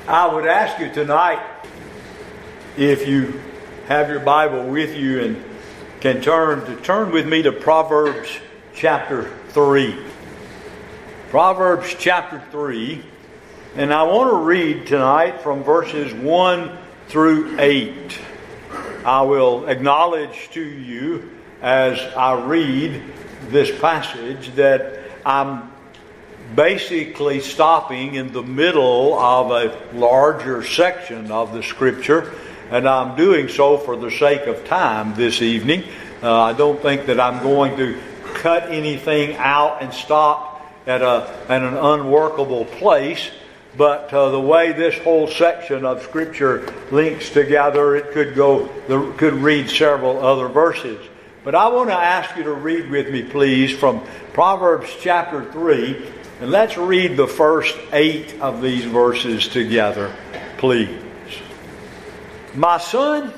I would ask you tonight, if you have your Bible with you and can turn with me to Proverbs chapter 3. Proverbs chapter 3. And I want to read tonight from verses 1 through 8. I will acknowledge to you as I read this passage that I'm basically stopping in the middle of a larger section of the Scripture, and I'm doing so for the sake of time this evening. I don't think that I'm going to cut anything out and stop at an unworkable place, but the way this whole section of Scripture links together, it could read several other verses. But I want to ask you to read with me, please, from Proverbs chapter 3, and let's read the first 8 of these verses together, please. My son,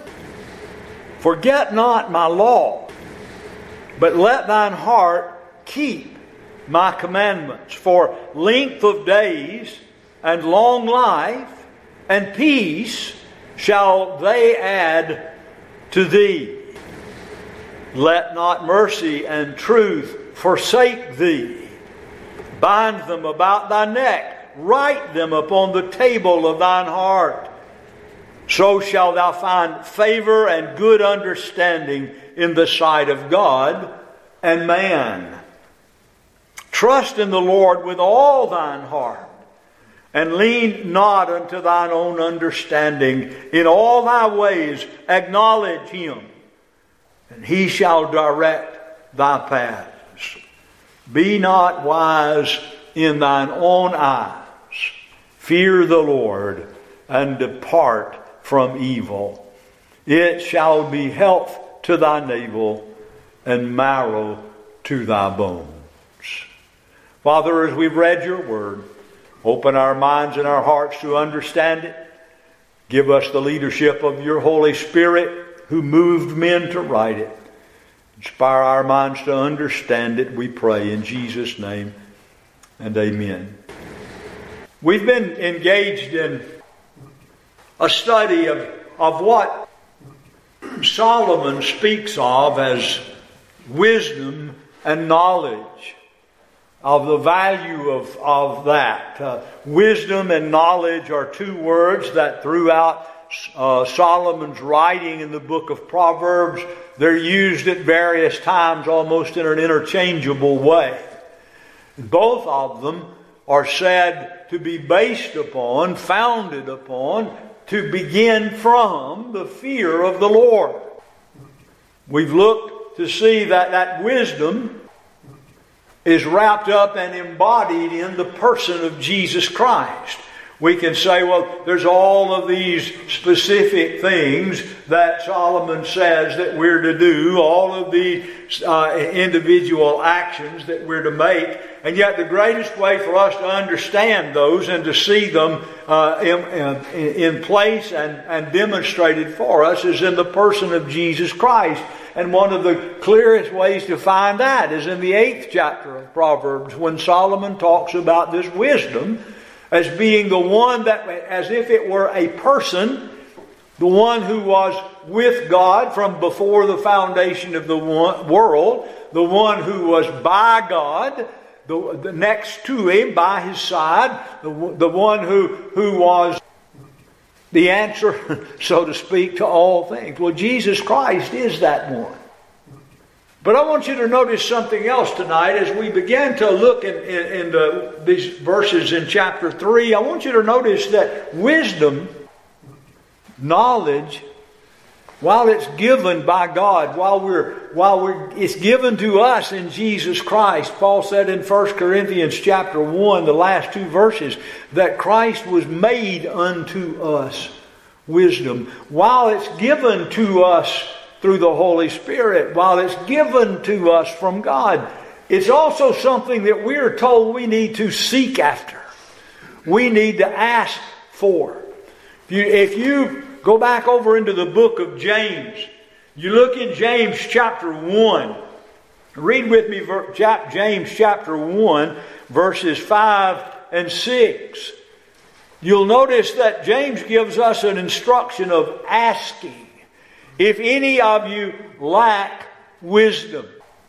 forget not my law, but let thine heart keep my commandments. For length of days and long life and peace shall they add to thee. Let not mercy and truth forsake thee. Bind them about thy neck. Write them upon the table of thine heart. So shalt thou find favor and good understanding in the sight of God and man. Trust in the Lord with all thine heart, and lean not unto thine own understanding. In all thy ways acknowledge Him, and He shall direct thy paths. Be not wise in thine own eyes. Fear the Lord, and depart from evil. It shall be health to thy navel, and marrow to thy bones. Father, as we've read your word, open our minds and our hearts to understand it. Give us the leadership of your Holy Spirit, who moved men to write it. Inspire our minds to understand it, we pray in Jesus' name, and amen. We've been engaged in a study of what Solomon speaks of as wisdom and knowledge, of the value of that. Wisdom and knowledge are two words that throughout Solomon's writing in the book of Proverbs, they're used at various times almost in an interchangeable way. Both of them are said to be based upon, founded upon, to begin from the fear of the Lord. We've looked to see that wisdom is wrapped up and embodied in the person of Jesus Christ. We can say, well, there's all of these specific things that Solomon says that we're to do, all of the individual actions that we're to make, and yet the greatest way for us to understand those and to see them in place and demonstrated for us is in the person of Jesus Christ. And one of the clearest ways to find that is in the 8th chapter of Proverbs, when Solomon talks about this wisdom as being the one that, as if it were a person, the one who was with God from before the foundation of the world, the one who was by God, the next to Him, by His side, the one who was the answer, so to speak, to all things. Well, Jesus Christ is that one. But I want you to notice something else tonight as we begin to look into these verses in chapter 3. I want you to notice that wisdom, knowledge, while it's given by God, it's given to us in Jesus Christ. Paul said in 1 Corinthians chapter 1, the last 2 verses, that Christ was made unto us wisdom. While it's given to us through the Holy Spirit, while it's given to us from God, it's also something that we are told we need to seek after. We need to ask for. If you go back over into the book of James, you look in James chapter 1, read with me James chapter 1, verses 5 and 6. you'll notice that James gives us an instruction of asking. If any of you lack wisdom,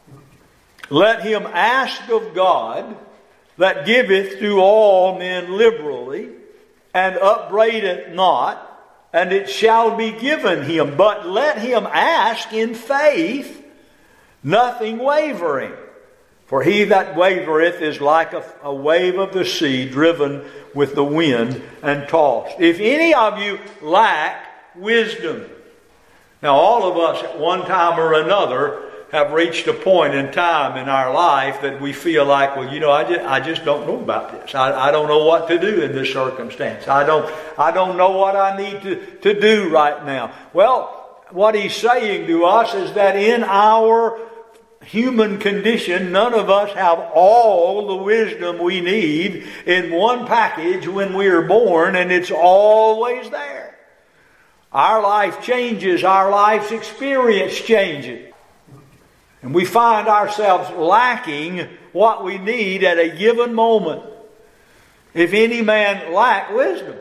let him ask of God, that giveth to all men liberally, and upbraideth not, and it shall be given him. But let him ask in faith, nothing wavering. For he that wavereth is like a wave of the sea, driven with the wind and tossed. If any of you lack wisdom. Now all of us at one time or another have reached a point in time in our life that we feel like, well, I just don't know about this. I don't know what to do in this circumstance. I don't know what I need to do right now. Well, what he's saying to us is that in our human condition, none of us have all the wisdom we need in one package when we are born, and it's always there. Our life changes, our life's experience changes. And we find ourselves lacking what we need at a given moment. If any man lack wisdom,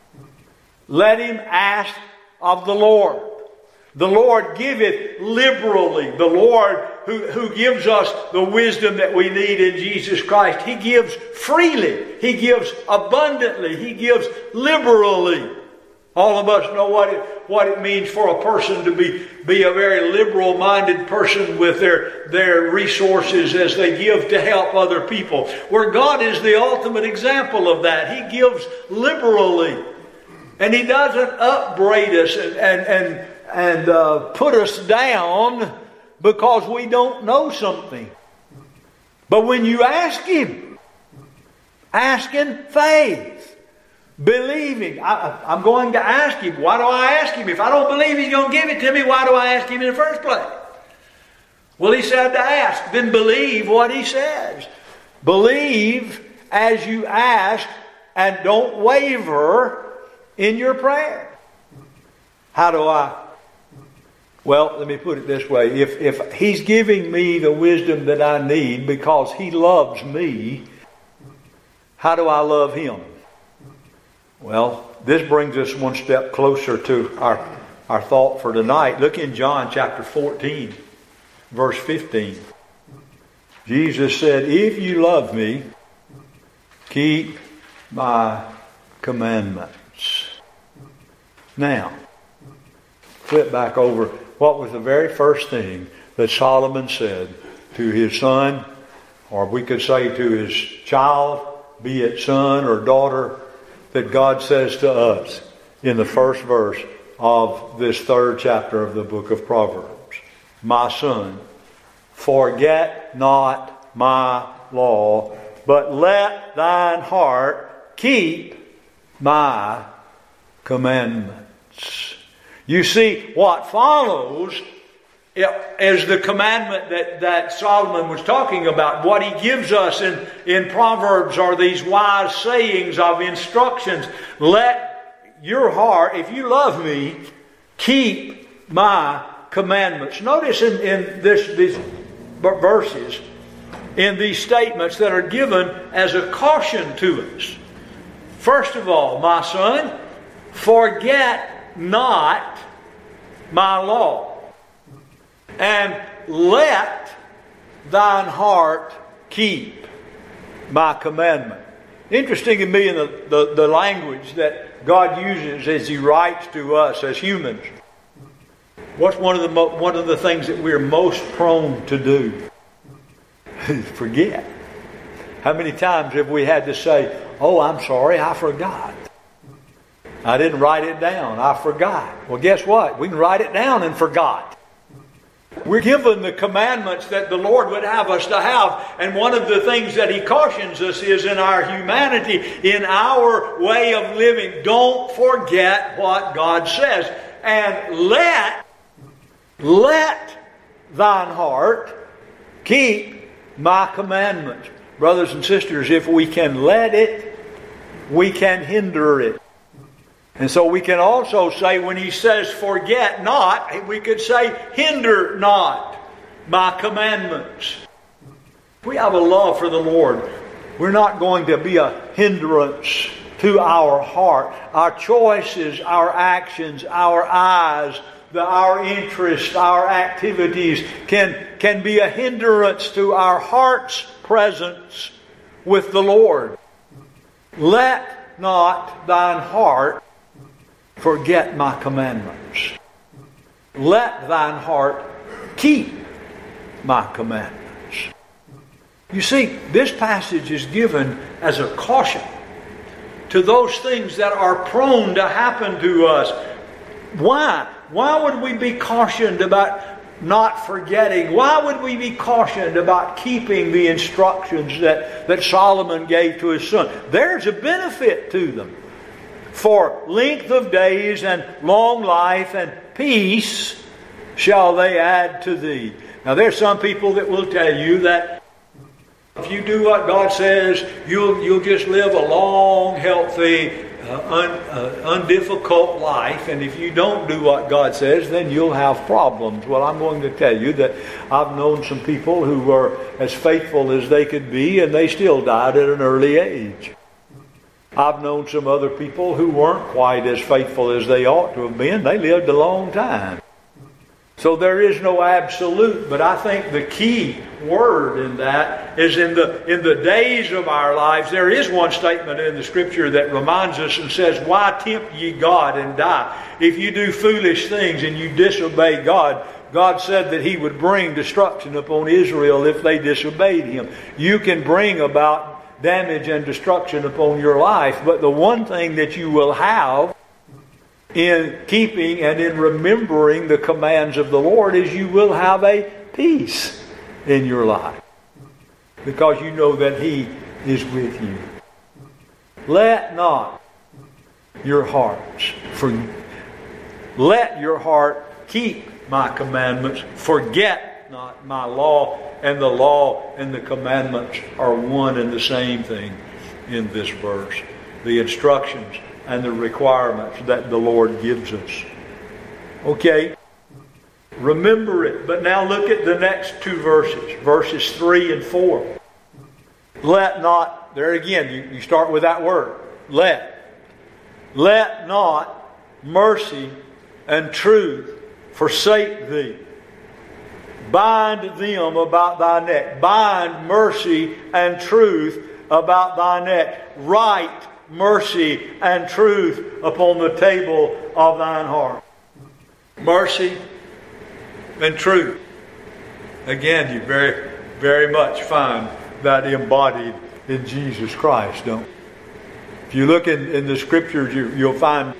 let him ask of the Lord. The Lord giveth liberally. The Lord who gives us the wisdom that we need in Jesus Christ, He gives freely. He gives abundantly. He gives liberally. All of us know what it means for a person to be a very liberal-minded person with their resources as they give to help other people. Where God is the ultimate example of that. He gives liberally. And He doesn't upbraid us and put us down because we don't know something. But when you ask Him, ask in faith. Believing. I'm going to ask Him. Why do I ask Him? If I don't believe He's going to give it to me, why do I ask Him in the first place? Well, He said to ask. Then believe what He says. Believe as you ask and don't waver in your prayer. How do I? Well, let me put it this way. If He's giving me the wisdom that I need because He loves me, how do I love Him? Well, this brings us one step closer to our thought for tonight. Look in John chapter 14, verse 15. Jesus said, if you love me, keep my commandments. Now, flip back over. What was the very first thing that Solomon said to his son, or we could say to his child, be it son or daughter, that God says to us in the first verse of this third chapter of the book of Proverbs? My son, forget not my law, but let thine heart keep my commandments. You see, what follows is the commandment that Solomon was talking about. What he gives us in Proverbs are these wise sayings of instructions. Let your heart, if you love me, keep my commandments. Notice in these verses, in these statements that are given as a caution to us. First of all, my son, forget not my law. And let thine heart keep my commandment. Interesting to me in the language that God uses as He writes to us as humans. What's one of the things that we're most prone to do? Forget. How many times have we had to say, oh, I'm sorry, I forgot. I didn't write it down. I forgot. Well, guess what? We can write it down and forgot. We're given the commandments that the Lord would have us to have. And one of the things that He cautions us is in our humanity, in our way of living. Don't forget what God says. And let thine heart keep my commandments. Brothers and sisters, if we can let it, we can hinder it. And so we can also say, when He says forget not, we could say hinder not my commandments. If we have a love for the Lord, we're not going to be a hindrance to our heart. Our choices, our actions, our eyes, our interests, our activities can be a hindrance to our heart's presence with the Lord. Let not thine heart forget my commandments. Let thine heart keep my commandments. You see, this passage is given as a caution to those things that are prone to happen to us. Why? Why would we be cautioned about not forgetting? Why would we be cautioned about keeping the instructions that Solomon gave to his son? There's a benefit to them. For length of days and long life and peace shall they add to thee. Now there's some people that will tell you that if you do what God says, you'll just live a long, healthy, undifficult life, and if you don't do what God says, then you'll have problems. Well, I'm going to tell you that I've known some people who were as faithful as they could be, and they still died at an early age. I've known some other people who weren't quite as faithful as they ought to have been. They lived a long time. So there is no absolute, but I think the key word in that is in the days of our lives. There is one statement in the Scripture that reminds us and says, "Why tempt ye God and die?" If you do foolish things and you disobey God, God said that He would bring destruction upon Israel if they disobeyed Him. You can bring about damage and destruction upon your life, but the one thing that you will have in keeping and in remembering the commands of the Lord is you will have a peace in your life, because you know that He is with you. Let not your hearts let your heart keep my commandments. Forget not my law. And the law and the commandments are one and the same thing in this verse. The instructions and the requirements that the Lord gives us. Okay, remember it. But now look at the next two verses. Verses 3 and 4. Let not, there again, you start with that word. Let not mercy and truth forsake thee. Bind them about thy neck. Bind mercy and truth about thy neck. Write mercy and truth upon the table of thine heart. Mercy and truth. Again, you very, very much find that embodied in Jesus Christ, don't you? If you look in the Scriptures, you'll find,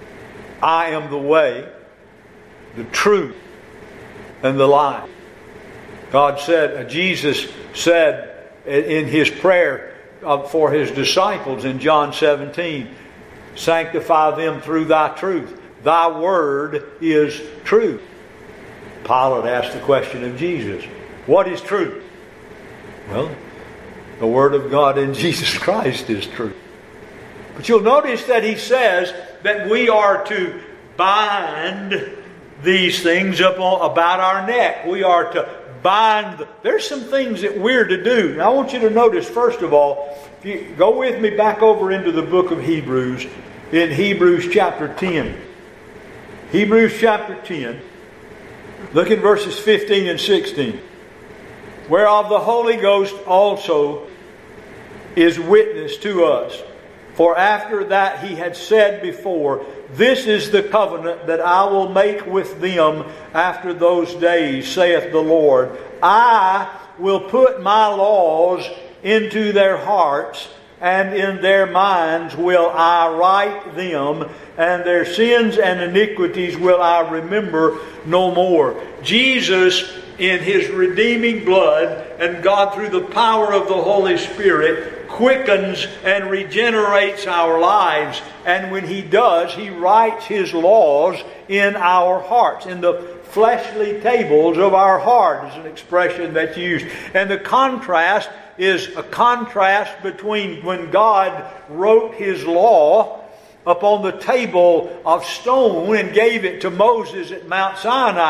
I am the way, the truth, and the life. God said, Jesus said in His prayer for His disciples in John 17, sanctify them through thy truth. Thy word is truth. Pilate asked the question of Jesus, what is truth? Well, the Word of God in Jesus Christ is truth. But you'll notice that He says that we are to bind these things up about our neck. We are to bind. There's some things that we're to do. Now I want you to notice, first of all, if you go with me back over into the book of Hebrews, in Hebrews chapter 10. Hebrews chapter 10. Look at verses 15 and 16. Whereof the Holy Ghost also is witness to us. For after that He had said before, this is the covenant that I will make with them after those days, saith the Lord. I will put my laws into their hearts, and in their minds will I write them, and their sins and iniquities will I remember no more. Jesus, in His redeeming blood, and God through the power of the Holy Spirit, quickens and regenerates our lives. And when He does, He writes His laws in our hearts, in the fleshly tables of our heart is an expression that's used. And the contrast is a contrast between when God wrote His law upon the table of stone and gave it to Moses at Mount Sinai.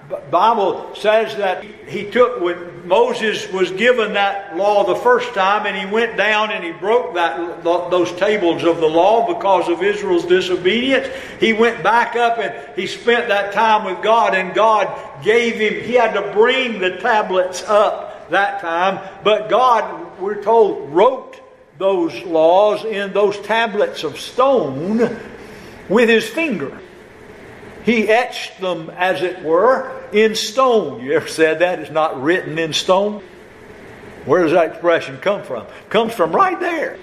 Bible says that he took, when Moses was given that law the first time, and he went down and he broke those tables of the law because of Israel's disobedience. He went back up and he spent that time with God, and God gave him, he had to bring the tablets up that time, but God, we're told, wrote those laws in those tablets of stone with his finger. He etched them, as it were, in stone. You ever said that? It's not written in stone? Where does that expression come from? It comes from right there.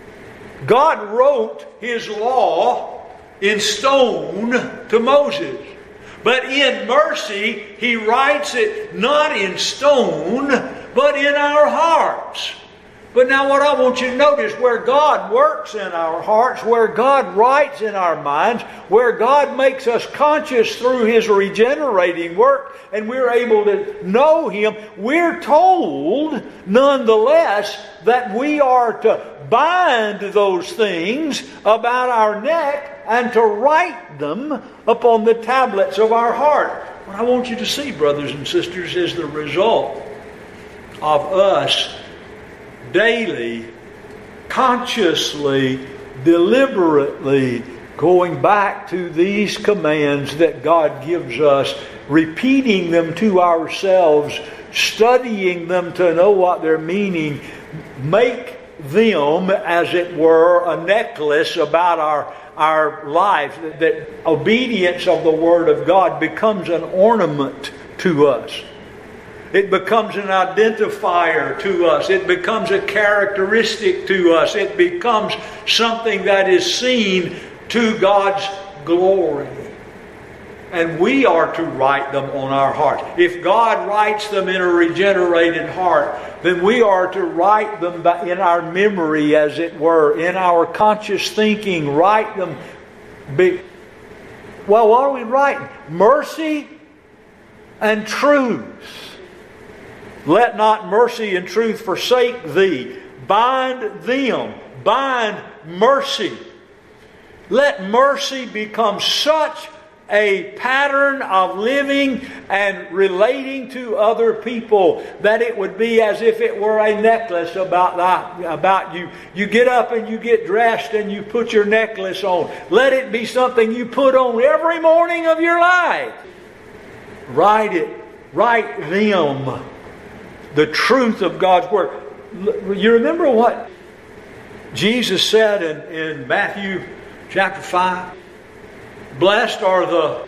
God wrote His law in stone to Moses. But in mercy, He writes it not in stone, but in our hearts. But now what I want you to notice, where God works in our hearts, where God writes in our minds, where God makes us conscious through His regenerating work, and we're able to know Him, we're told nonetheless that we are to bind those things about our neck and to write them upon the tablets of our heart. What I want you to see, brothers and sisters, is the result of us daily, consciously, deliberately going back to these commands that God gives us, repeating them to ourselves, studying them to know what they're meaning, make them, as it were, a necklace about our life, that obedience of the Word of God becomes an ornament to us. It becomes an identifier to us. It becomes a characteristic to us. It becomes something that is seen to God's glory. And we are to write them on our hearts. If God writes them in a regenerated heart, then we are to write them in our memory, as it were, in our conscious thinking. Write them. Well, what are we writing? Mercy and truth. Let not mercy and truth forsake thee. Bind them. Bind mercy. Let mercy become such a pattern of living and relating to other people that it would be as if it were a necklace about you. You get up and you get dressed and you put your necklace on. Let it be something you put on every morning of your life. Write it. Write them. The truth of God's Word. You remember what Jesus said in Matthew chapter 5? Blessed are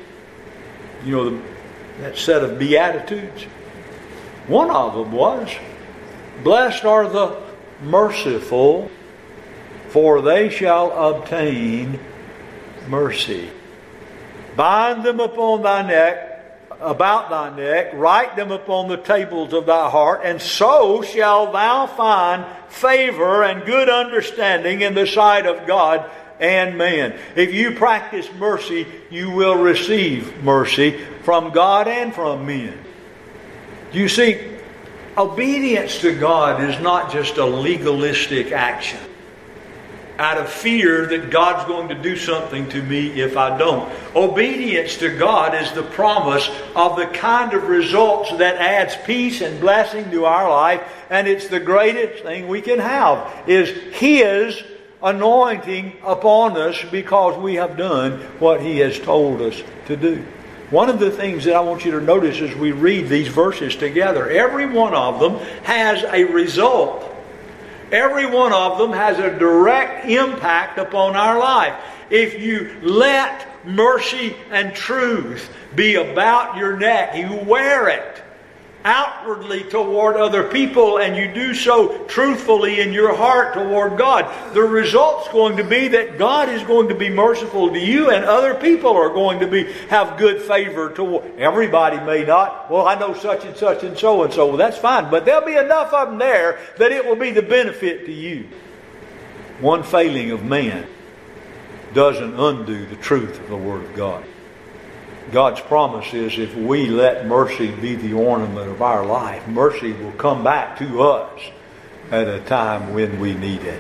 that set of Beatitudes. One of them was, blessed are the merciful, for they shall obtain mercy. Bind them upon thy neck, about thy neck, write them upon the tables of thy heart, and so shalt thou find favor and good understanding in the sight of God and man. If you practice mercy, you will receive mercy from God and from men. You see, obedience to God is not just a legalistic action out of fear that God's going to do something to me if I don't. Obedience to God is the promise of the kind of results that adds peace and blessing to our life, and it's the greatest thing we can have, is His anointing upon us because we have done what He has told us to do. One of the things that I want you to notice as we read these verses together, every one of them has a result. Every one of them has a direct impact upon our life. If you let mercy and truth be about your neck, you wear it outwardly toward other people, and you do so truthfully in your heart toward God, the result's going to be that God is going to be merciful to you, and other people are going to have good favor toward. Everybody may not. Well, I know such and such and so and so. Well, that's fine, but there'll be enough of them there that it will be the benefit to you. One failing of man doesn't undo the truth of the Word of God. God's promise is if we let mercy be the ornament of our life, mercy will come back to us at a time when we need it.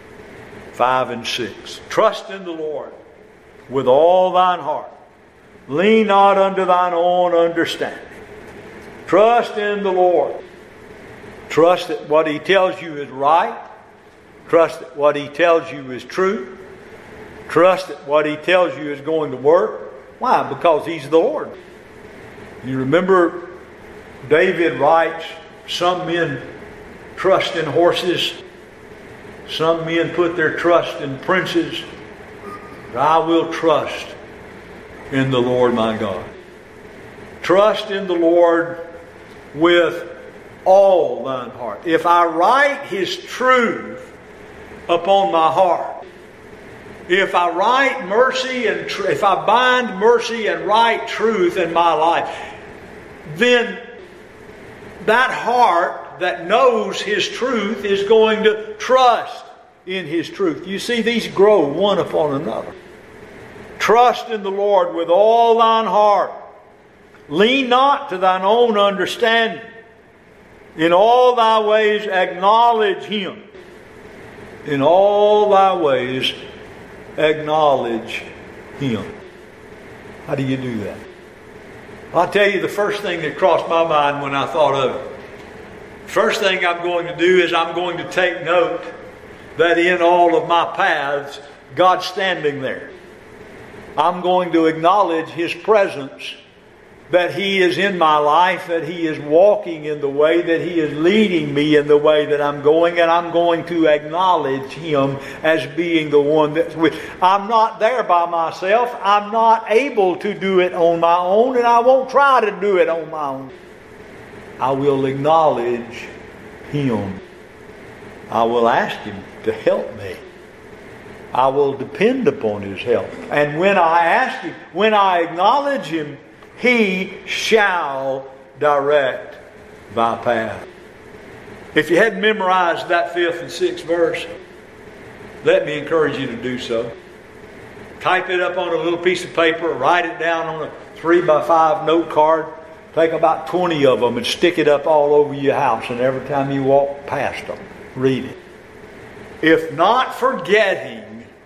5 and 6. Trust in the Lord with all thine heart. Lean not unto thine own understanding. Trust in the Lord. Trust that what He tells you is right. Trust that what He tells you is true. Trust that what He tells you is going to work. Why? Because He's the Lord. You remember David writes, some men trust in horses. Some men put their trust in princes. But I will trust in the Lord my God. Trust in the Lord with all thine heart. If I write His truth upon my heart, if I write mercy and if I bind mercy and write truth in my life, then that heart that knows His truth is going to trust in His truth. You see, these grow one upon another. Trust in the Lord with all thine heart. Lean not to thine own understanding. In all thy ways acknowledge Him. In all thy ways acknowledge Him. How do you do that? I'll tell you the first thing that crossed my mind when I thought of it. First thing I'm going to do is I'm going to take note that in all of my paths, God's standing there. I'm going to acknowledge His presence, that He is in my life, that He is walking in the way, that He is leading me in the way that I'm going, and I'm going to acknowledge Him as being the one that's with. I'm not there by myself. I'm not able to do it on my own, and I won't try to do it on my own. I will acknowledge Him. I will ask Him to help me. I will depend upon His help. And when I ask Him, when I acknowledge Him, He shall direct thy path. If you hadn't memorized that 5th and 6th verse, let me encourage you to do so. Type it up on a little piece of paper, write it down on a 3x5 note card. Take about 20 of them and stick it up all over your house, and every time you walk past them, read it. If not forgetting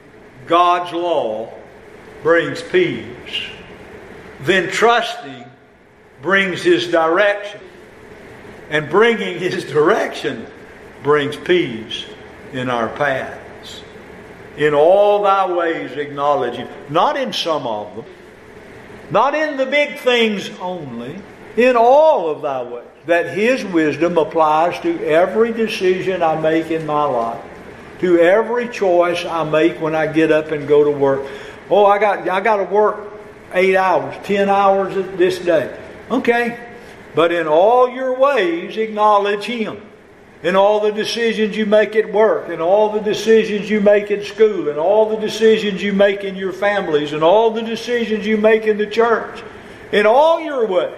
God's law brings peace, then trusting brings His direction. And bringing His direction brings peace in our paths. In all thy ways acknowledge Him. Not in some of them. Not in the big things only. In all of thy ways. That His wisdom applies to every decision I make in my life. To every choice I make when I get up and go to work. Oh, I got to work 8 hours, 10 hours this day. Okay. But in all your ways, acknowledge Him. In all the decisions you make at work, in all the decisions you make at school, in all the decisions you make in your families, in all the decisions you make in the church, in all your ways,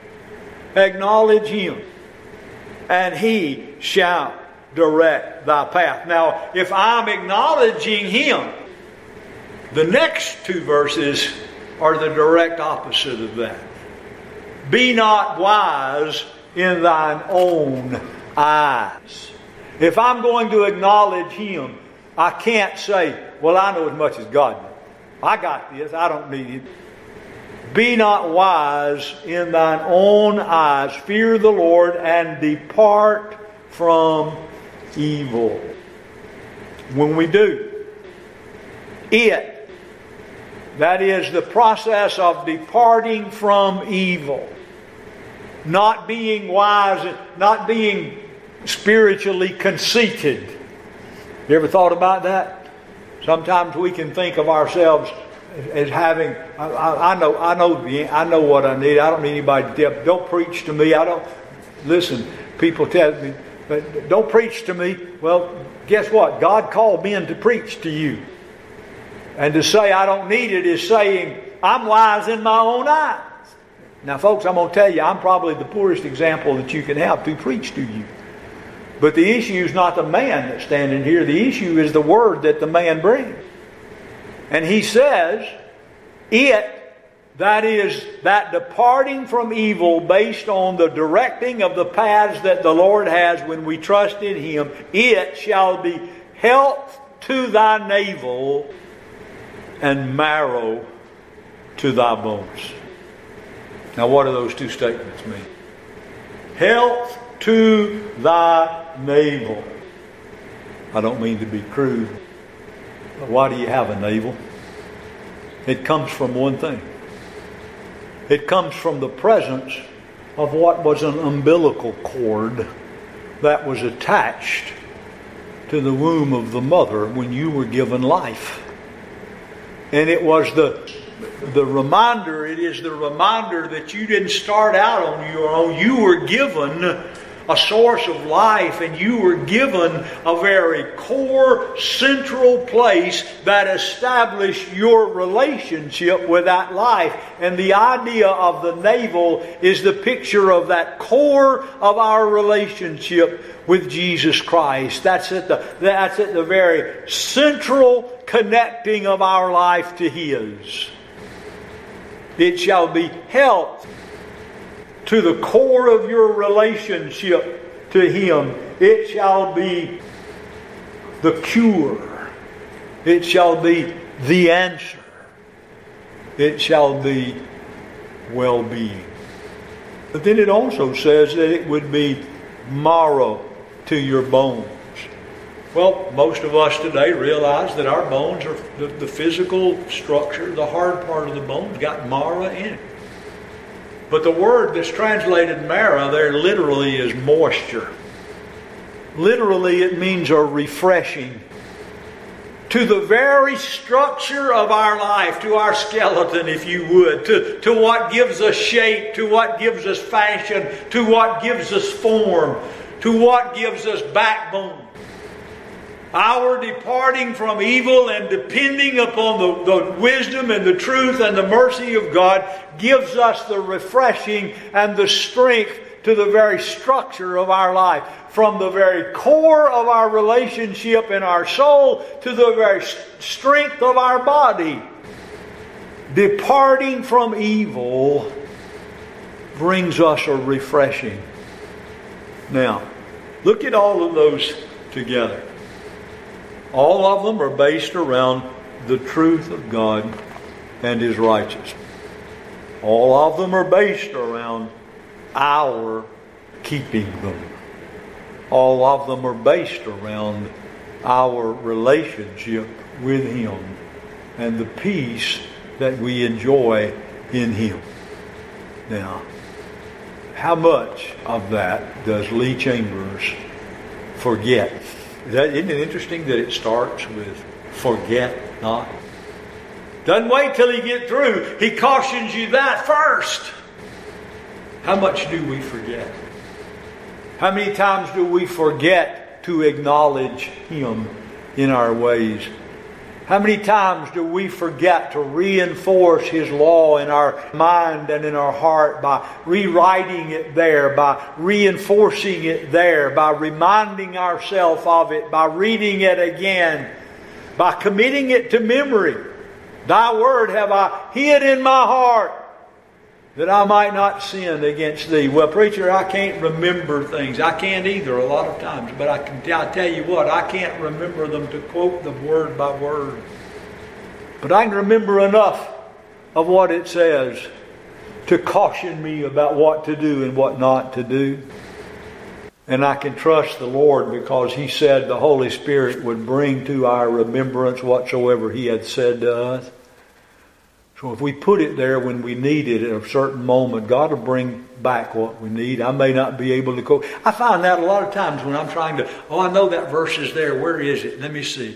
acknowledge Him. And He shall direct thy path. Now, if I'm acknowledging Him, the next 2 verses are the direct opposite of that. Be not wise in thine own eyes. If I'm going to acknowledge Him, I can't say, well, I know as much as God knows. I got this. I don't need it. Be not wise in thine own eyes. Fear the Lord and depart from evil. When we do, that is the process of departing from evil. Not being wise, not being spiritually conceited. You ever thought about that? Sometimes we can think of ourselves as having, I know what I need. I don't need anybody to tell. Don't preach to me. Listen, people tell me, but don't preach to me. Well, guess what? God called men to preach to you. And to say I don't need it is saying I'm wise in my own eyes. Now, folks, I'm going to tell you, I'm probably the poorest example that you can have to preach to you. But the issue is not the man that's standing here. The issue is the word that the man brings. And he says, that is, that departing from evil based on the directing of the paths that the Lord has when we trust in Him, it shall be health to thy navel and marrow to thy bones. Now, what do those 2 statements mean? health to thy navel. I don't mean to be crude, but why do you have a navel? It comes from one thing. It comes from the presence of what was an umbilical cord that was attached to the womb of the mother when you were given life. And it was the reminder, it is the reminder that you didn't start out on your own. You were given a source of life, and you were given a very core, central place that established your relationship with that life. And the idea of the navel is the picture of that core of our relationship with Jesus Christ. That's at the very central connecting of our life to His. It shall be health to the core of your relationship to Him. It shall be the cure. It shall be the answer. It shall be well-being. But then it also says that it would be marrow to your bones. Well, most of us today realize that our bones are the physical structure, the hard part of the bones got marrow in it. But the word that's translated marrow there literally is moisture. Literally it means a refreshing. To the very structure of our life, to our skeleton if you would, to what gives us shape, to what gives us fashion, to what gives us form, to what gives us backbone. Our departing from evil and depending upon the wisdom and the truth and the mercy of God gives us the refreshing and the strength to the very structure of our life. From the very core of our relationship in our soul to the very strength of our body. Departing from evil brings us a refreshing. Now, look at all of those together. All of them are based around the truth of God and His righteousness. All of them are based around our keeping them. All of them are based around our relationship with Him and the peace that we enjoy in Him. Now, how much of that does Lee Chambers forget? Isn't it interesting that it starts with forget not? Doesn't wait till he gets through. He cautions you that first. How much do we forget? How many times do we forget to acknowledge Him in our ways? How many times do we forget to reinforce His law in our mind and in our heart by rewriting it there, by reinforcing it there, by reminding ourselves of it, by reading it again, by committing it to memory? Thy word have I hid in my heart, that I might not sin against Thee. Well, preacher, I can't remember things. I can't either a lot of times. But I tell you what, I can't remember them to quote them word by word. But I can remember enough of what it says to caution me about what to do and what not to do. And I can trust the Lord because He said the Holy Spirit would bring to our remembrance whatsoever He had said to us. So if we put it there when we need it at a certain moment, God will bring back what we need. I may not be able to quote. I find that a lot of times when I'm trying to, I know that verse is there. Where is it? Let me see.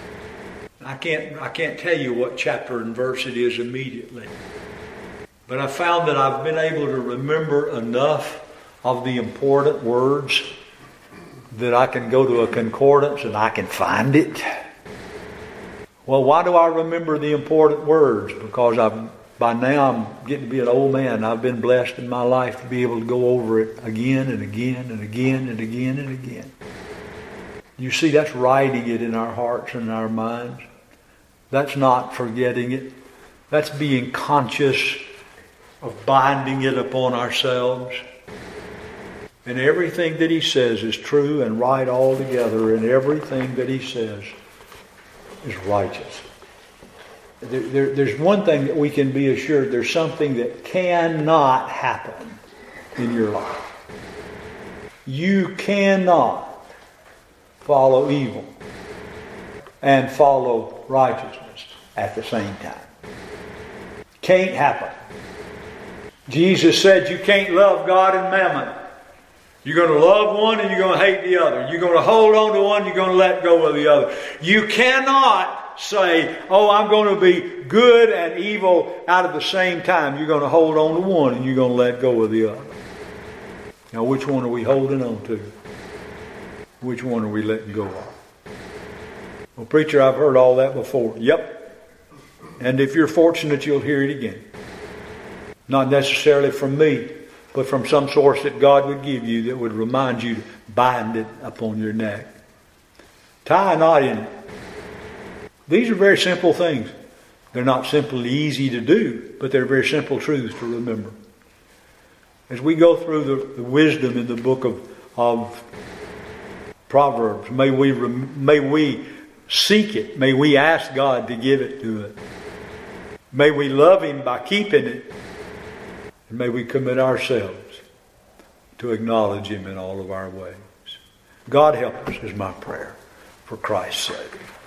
I can't tell you what chapter and verse it is immediately. But I found that I've been able to remember enough of the important words that I can go to a concordance and I can find it. Well, why do I remember the important words? Because by now I'm getting to be an old man. I've been blessed in my life to be able to go over it again and again and again and again and again. You see, that's writing it in our hearts and our minds. That's not forgetting it. That's being conscious of binding it upon ourselves. And everything that He says is true and right altogether, and everything that He says is righteous. There's one thing that we can be assured. There's something that cannot happen in your life. You cannot follow evil and follow righteousness at the same time. Can't happen. Jesus said you can't love God and mammon. You're going to love one and you're going to hate the other. You're going to hold on to one, you're going to let go of the other. You cannot say, oh, I'm going to be good and evil out of the same time. You're going to hold on to one and you're going to let go of the other. Now, which one are we holding on to? Which one are we letting go of? Well, preacher, I've heard all that before. Yep. And if you're fortunate, you'll hear it again. Not necessarily from me, but from some source that God would give you that would remind you to bind it upon your neck. Tie a knot in it. These are very simple things. They're not simply easy to do, but they're very simple truths to remember. As we go through the wisdom in the book of Proverbs, may we seek it. May we ask God to give it to us. May we love Him by keeping it. And may we commit ourselves to acknowledge Him in all of our ways. God help us is my prayer for Christ's sake.